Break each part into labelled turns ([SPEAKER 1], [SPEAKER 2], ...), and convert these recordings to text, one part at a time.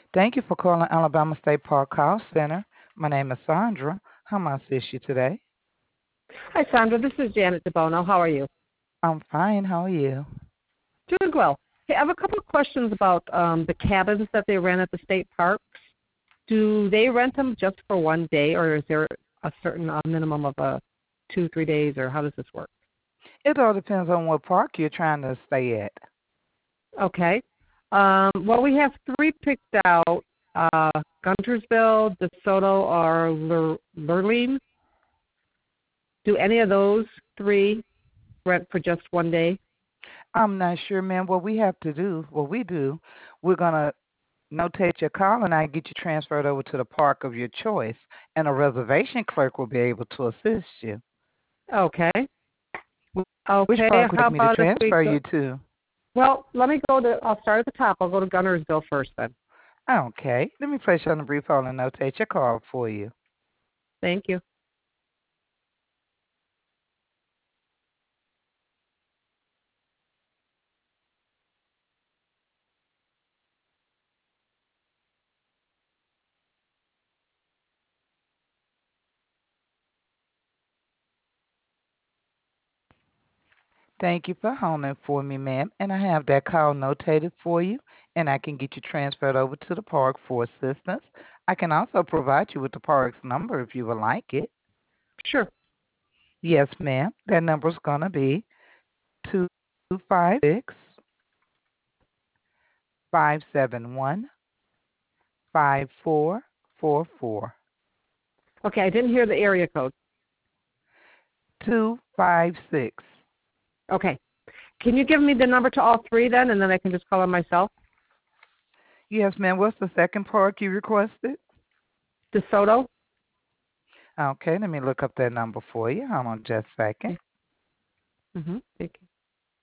[SPEAKER 1] Thank you for calling Alabama State Park Call Center. My name is Sandra. How may I assist you today?
[SPEAKER 2] Hi, Sandra. This is Janet DeBono. How are you?
[SPEAKER 1] I'm fine. How are you?
[SPEAKER 2] Doing well. Hey, I have a couple of questions about the cabins that they rent at the state parks. Do they rent them just for one day, or is there a certain minimum of 2, 3 days, or how does this work?
[SPEAKER 1] It all depends on what park you're trying to stay at.
[SPEAKER 2] Okay. Well, we have three picked out: Guntersville, DeSoto, or Lurleen. Do any of those three rent for just one day?
[SPEAKER 1] I'm not sure, ma'am. What we do, we're going to notate your call and I get you transferred over to the park of your choice, and a reservation clerk will be able to assist you.
[SPEAKER 2] Okay.
[SPEAKER 1] Which
[SPEAKER 2] Okay.
[SPEAKER 1] park would you
[SPEAKER 2] How
[SPEAKER 1] like me to
[SPEAKER 2] about if we
[SPEAKER 1] transfer
[SPEAKER 2] go?
[SPEAKER 1] you to?
[SPEAKER 2] Well, let me go to. I'll start at the top. I'll go to Gunnersville first, then.
[SPEAKER 1] Okay. Let me place you on a brief hold and notate your call for you.
[SPEAKER 2] Thank you.
[SPEAKER 1] Thank you for holding for me, ma'am. And I have that call notated for you, and I can get you transferred over to the park for assistance. I can also provide you with the park's number if you would like it.
[SPEAKER 2] Sure.
[SPEAKER 1] Yes, ma'am. That number's going to be 256 571 5444.
[SPEAKER 2] Okay, I didn't hear the area code.
[SPEAKER 1] 256.
[SPEAKER 2] Okay. Can you give me the number to all three then, and then I can just call on myself?
[SPEAKER 1] Yes, ma'am. What's the second park you requested?
[SPEAKER 2] DeSoto?
[SPEAKER 1] Okay, let me look up that number for you. Hold on just a second.
[SPEAKER 2] Okay. Thank you.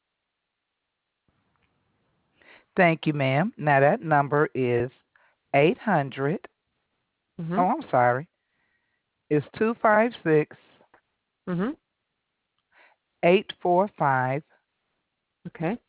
[SPEAKER 1] Thank you, ma'am. Now that number is 800.
[SPEAKER 2] Mm-hmm.
[SPEAKER 1] Oh, I'm sorry. It's 256
[SPEAKER 2] Mm-hmm.
[SPEAKER 1] 845
[SPEAKER 2] Okay.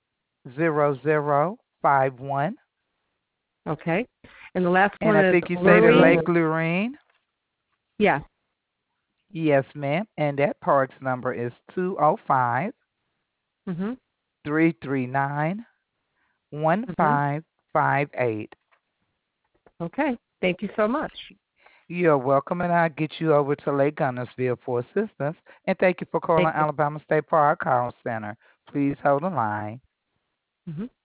[SPEAKER 1] 0051.
[SPEAKER 2] Okay. And the last
[SPEAKER 1] And
[SPEAKER 2] one
[SPEAKER 1] I
[SPEAKER 2] is
[SPEAKER 1] think you say the
[SPEAKER 2] Lurleen?
[SPEAKER 1] Lake Lorraine.
[SPEAKER 2] Yes.
[SPEAKER 1] Yes, ma'am. And that park's number is 205
[SPEAKER 2] Mm-hmm.
[SPEAKER 1] 339
[SPEAKER 2] Mm-hmm.
[SPEAKER 1] 1558.
[SPEAKER 2] Okay. Thank you so much.
[SPEAKER 1] You're welcome, and I'll get you over to Lake Gunnersville for assistance. And thank you for calling
[SPEAKER 2] Thank you.
[SPEAKER 1] Alabama State Park Call Center. Please hold the line.
[SPEAKER 2] Mm-hmm.